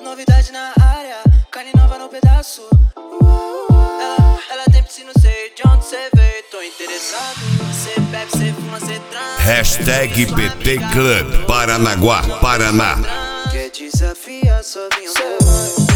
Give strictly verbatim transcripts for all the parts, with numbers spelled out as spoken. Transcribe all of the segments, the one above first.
novidade na área, carne nova no pedaço. Ela, ela tem piscina, não sei de onde cê veio. Tô interessado, cê bebe, cê fuma, cê transa. Hashtag P T Club Paranaguá, Paraná. Quer desafiar sozinho, cê vai.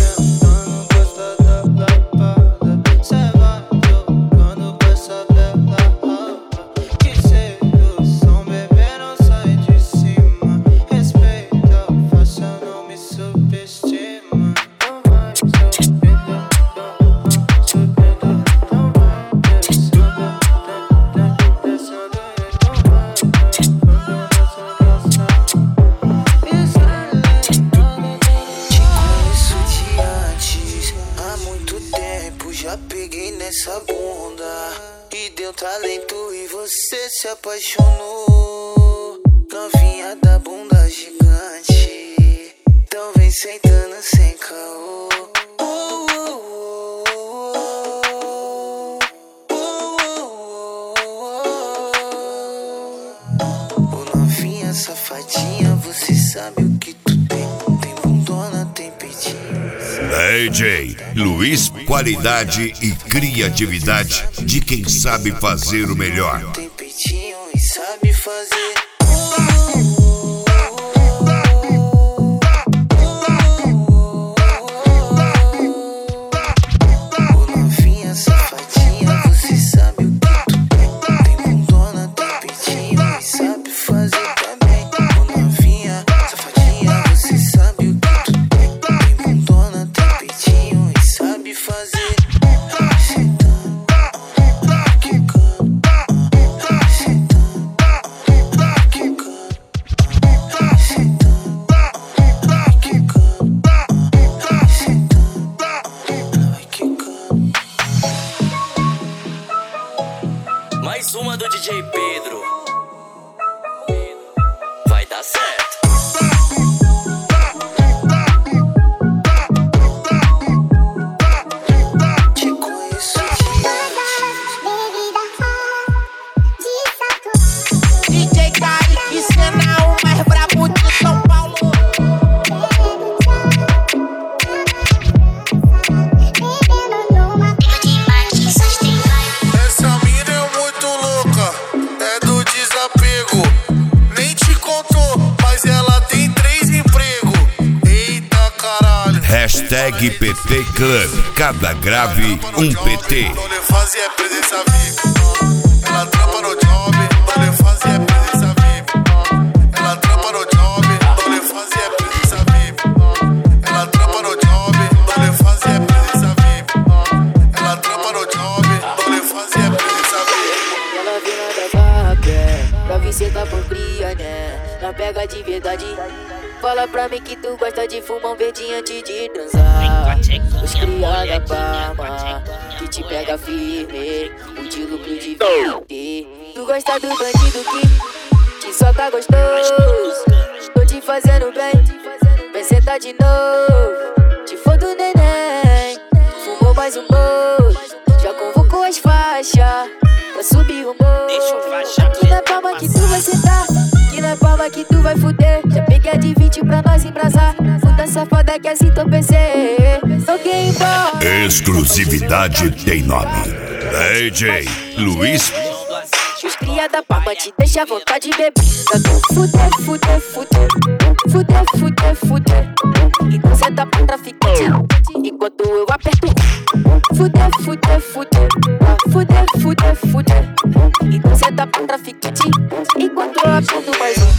Já peguei nessa bunda e deu talento e você se apaixonou. Novinha da bunda gigante, então vem sentando sem caô. Oh, oh, oh, oh, oh, oh. Oh, novinha safadinha, você sabe o que tu tem. Tem bundona, tem peitinho. D J Luiz, qualidade e criatividade de quem sabe fazer o melhor. Tem peitinho e sabe fazer. Ô novinha safadinha, você sabe o que tu tem. Tem bundona, tem peitinho e sabe fazer também. Ô novinha safadinha, você sabe o que tu tem. Tem bundona, tem peitinho e sabe fazer. Mais uma do D J Pedro. Vai dar certo. Te conheço de D J Kaique, cena o mais brabo de São Paulo. Essa mina é muito louca, é do desapego. Nem te contou, mas ela tem três empregos. Eita caralho. Hashtag P T Club, cada grave um P T. Não lhe fazia presença V I P. Ela trampa no job, não lhe fazia presença V I P. Ela trampa no job, não lhe fazia presença V I P. Ela trampa no job, não lhe fazia presença V I P. Ela trampa no job, não lhe fazia presença V I P. Ela vem lá da barra, pé, pra ver cê tá por cria, né? Não pega de verdade. Fala pra mim que tu gosta de fumar um verdinho antes de transar. Os cria da Parma, que te pega firme, o de lucro de vinte. Tu gosta do bandido que te solta gostoso. Tô te fazendo bem, vem sentar de novo. Te foda o neném, fumou mais um bolo. Já convocou as faixas pra subir o morro. Aqui na palma que tu vai sentar, aqui na palma que tu vai fuder. Já peguei a de vinte pra nós embrasar. Puta safada que assim tô pensei. Joguei embora. Exclusividade tem nome. D J Luiz. Os cria da palma te deixa à vontade de beber. Fuder, fuder, fuder. Fuder, fuder, fuder. Então senta pra traficante enquanto eu aperto. Fuder, fuder, fuder. Fuder, fuder, fuder. Então senta pra traficante enquanto eu aperto mais um.